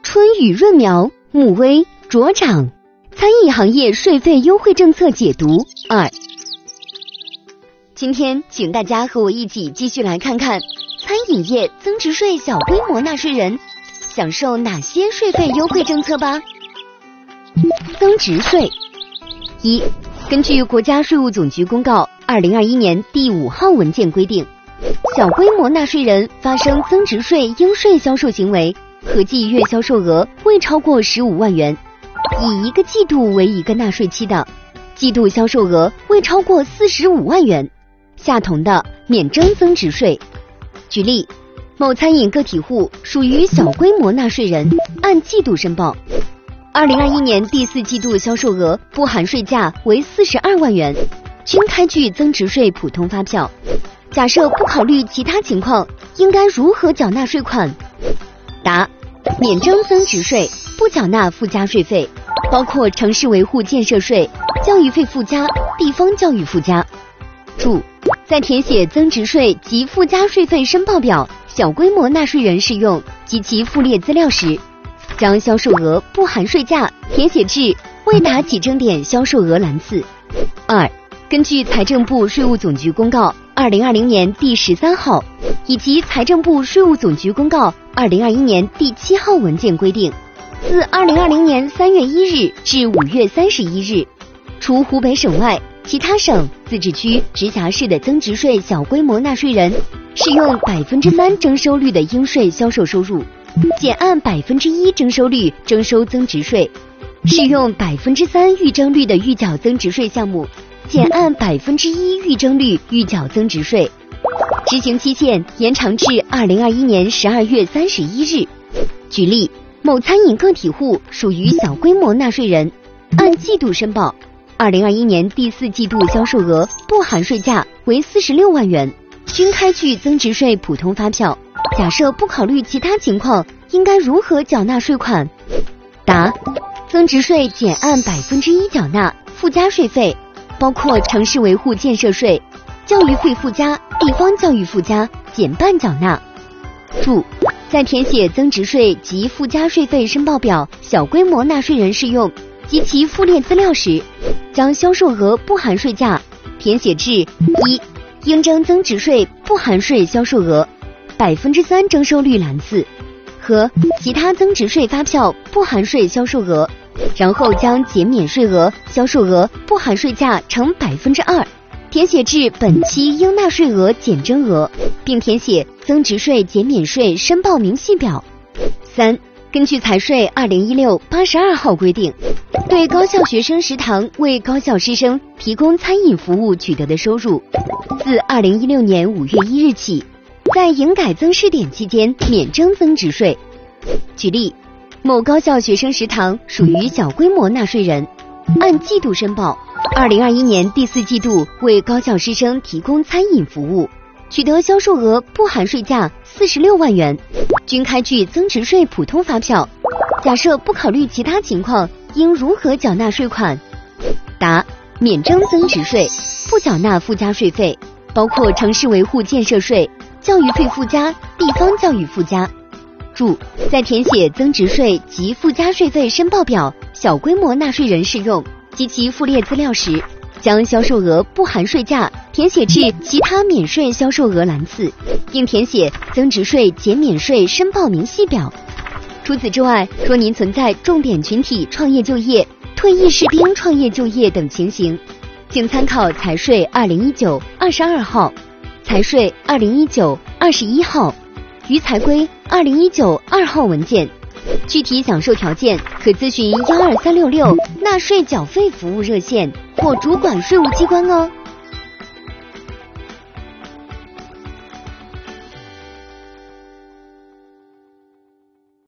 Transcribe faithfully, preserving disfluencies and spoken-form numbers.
春雨润苗，木微茁长。餐饮行业税费优惠政策解读二。今天请大家和我一起继续来看看餐饮业增值税小规模纳税人享受哪些税费优惠政策吧。增值税一，根据国家税务总局公告二零二一年第五号文件规定，小规模纳税人发生增值税应税销售行为，合计月销售额未超过十五万元，以一个季度为一个纳税期的，季度销售额未超过四十五万元，下同的免征增值税。举例，某餐饮个体户属于小规模纳税人，按季度申报。二零二一年第四季度销售额不含税价为四十二万元，均开具增值税普通发票。假设不考虑其他情况，应该如何缴纳税款？答：免征增值税，不缴纳附加税费，包括城市维护建设税、教育费附加、地方教育附加。注：在填写增值税及附加税费申报表，小规模纳税人适用及其附列资料时，将销售额不含税价填写至未达起征点销售额栏次。二，根据财政部税务总局公告二零二零年第十三号以及财政部税务总局公告二零二一年第七号文件规定，自二零二零年三月一日至五月三十一日，除湖北省外，其他省、自治区、直辖市的增值税小规模纳税人适用百分之三征收率的应税销售收入，减按百分之一征收率征收增值税；适用百分之三预征率的预缴增值税项目，减按百分之一预征率预缴增值税。执行期限延长至二零二一年十二月三十一日。举例，某餐饮个体户属于小规模纳税人，按季度申报。二零二一年第四季度销售额不含税价为四十六万元，均开具增值税普通发票。假设不考虑其他情况，应该如何缴纳税款？答：增值税减按百分之一缴纳，附加税费包括城市维护建设税、教育费附加、地方教育附加减半缴纳。注：在填写增值税及附加税费申报表，小规模纳税人适用及其附列资料时，将销售额不含税价填写至一应征增值税不含税销售额百分之三征收率栏次和其他增值税发票不含税销售额，然后将减免税额、销售额不含税价乘百分之二，填写至本期应纳税额减征额，并填写增值税减免税申报明细表。三，根据财税二零一六八十二号规定，对高校学生食堂为高校师生提供餐饮服务取得的收入，自二零一六年五月一日起，在营改增试点期间免征增值税。举例，某高校学生食堂属于小规模纳税人，按季度申报。二零二一年第四季度为高校师生提供餐饮服务，取得销售额不含税价四十六万元，均开具增值税普通发票。假设不考虑其他情况，应如何缴纳税款？答：免征增值税，不缴纳附加税费，包括城市维护建设税、教育费附加、地方教育附加。注：在填写增值税及附加税费申报表，小规模纳税人适用及其附列资料时，将销售额不含税价填写至其他免税销售额栏次，并填写增值税减免税申报明细表。除此之外，若您存在重点群体创业就业、退役士兵创业就业等情形，请参考财税二零一九二十二号、财税二零一九二十一号、余财规二零一九二号文件。具体享受条件可咨询幺二三六六纳税缴费服务热线或主管税务机关哦。